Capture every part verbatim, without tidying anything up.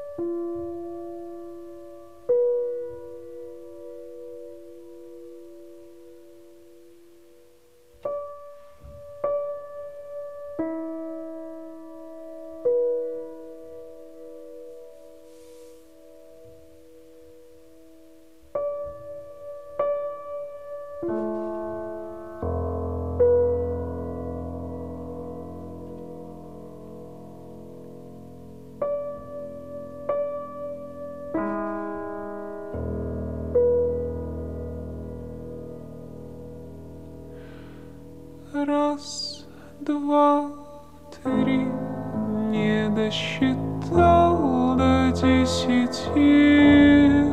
Раз, два, три, не досчитал до десяти,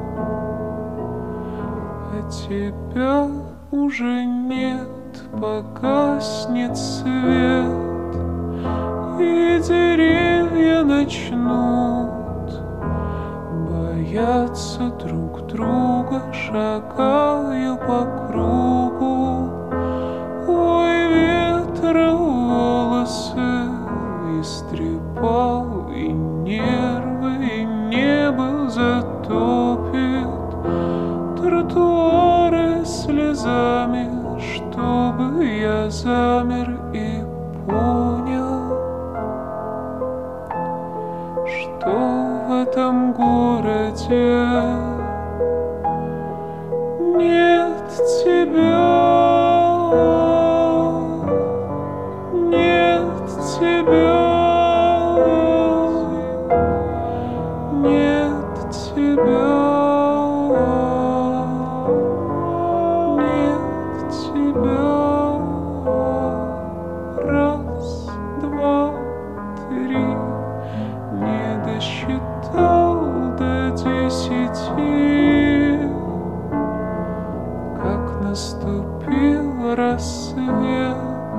а тебя уже нет, погаснет свет, и деревья начнут бояться друг друга, шагая по кругу. Ой, ветра волосы истрепал, и нервы, и небо затопит тротуары слезами, чтобы я замер и понял, что в этом городе нет тебя. Нет тебя, нет тебя, нет тебя. Раз, два, три, не досчитал до десяти, как наступил рассвет.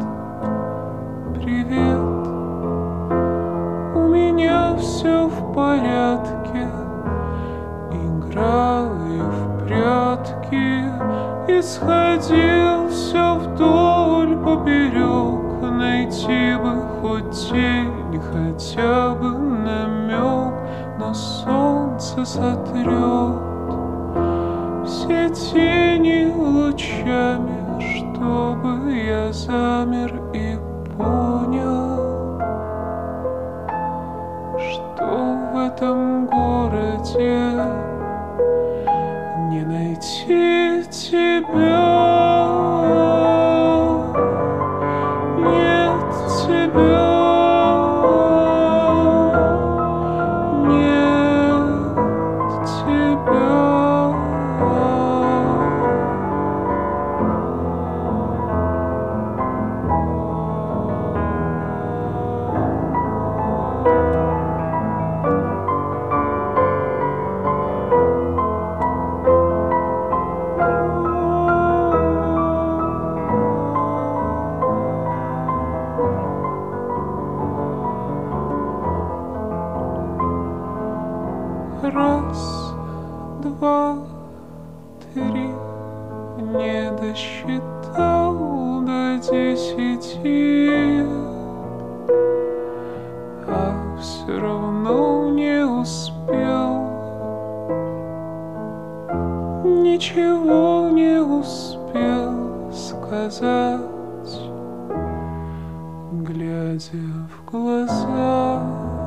Привет, у меня все в порядке, играю в прятки и сходил все вдоль поперек, найти бы хоть тень, хотя бы намек, но солнце сотрет все тени лучами, чтобы я замер и понял, что в этом городе не найти тебя, нет тебя, нет тебя. Раз, два, три, не досчитал до десяти, а все равно не успел, ничего не успел сказать, глядя в глаза.